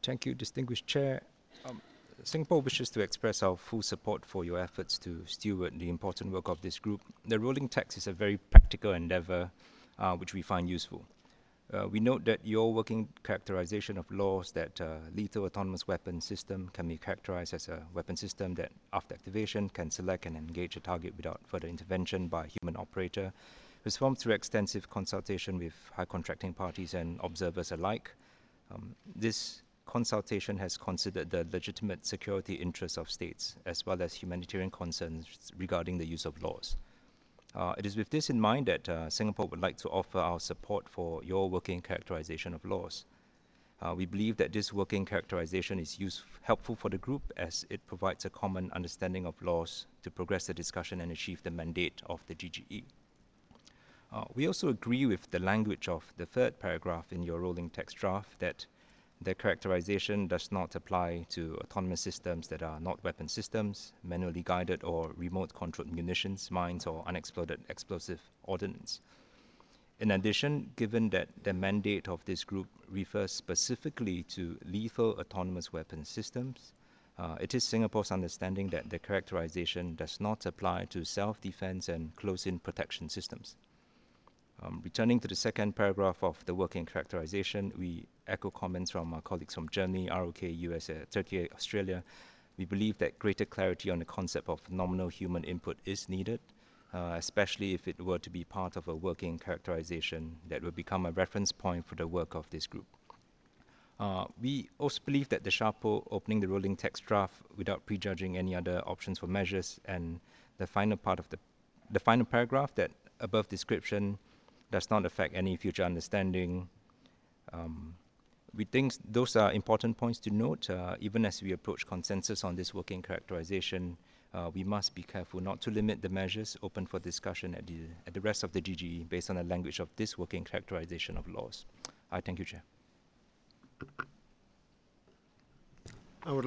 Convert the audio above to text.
Thank you, distinguished Chair. Um, Singapore wishes to express our full support for your efforts to steward the important work of this group. The rolling text is a very practical endeavor which we find useful. We note that your working characterization of laws that lethal autonomous weapon system can be characterized as a weapon system that, after activation, can select and engage a target without further intervention by a human operator, was formed through extensive consultation with high contracting parties and observers alike. This consultation has considered the legitimate security interests of states as well as humanitarian concerns regarding the use of laws. It is with this in mind that Singapore would like to offer our support for your working characterization of laws. We believe that this working characterization is helpful for the group as it provides a common understanding of laws to progress the discussion and achieve the mandate of the GGE. We also agree with the language of the third paragraph in your rolling text draft that the characterization does not apply to autonomous systems that are not weapon systems, manually guided or remote-controlled munitions, mines, or unexploded explosive ordnance. In addition, given that the mandate of this group refers specifically to lethal autonomous weapon systems, it is Singapore's understanding that the characterization does not apply to self-defense and close-in protection systems. Returning to the second paragraph of the working characterization, we echo comments from our colleagues from Germany, ROK, US, Turkey, Australia. We believe that greater clarity on the concept of nominal human input is needed, especially if it were to be part of a working characterization that will become a reference point for the work of this group. We also believe that the SHAPO opening the rolling text draft without prejudging any other options for measures and the final part of the final paragraph that above description does not affect any future understanding. Um, we think those are important points to note. Even as we approach consensus on this working characterization, we must be careful not to limit the measures open for discussion at the rest of the GGE based on the language of this working characterization of laws. I thank you, Chair.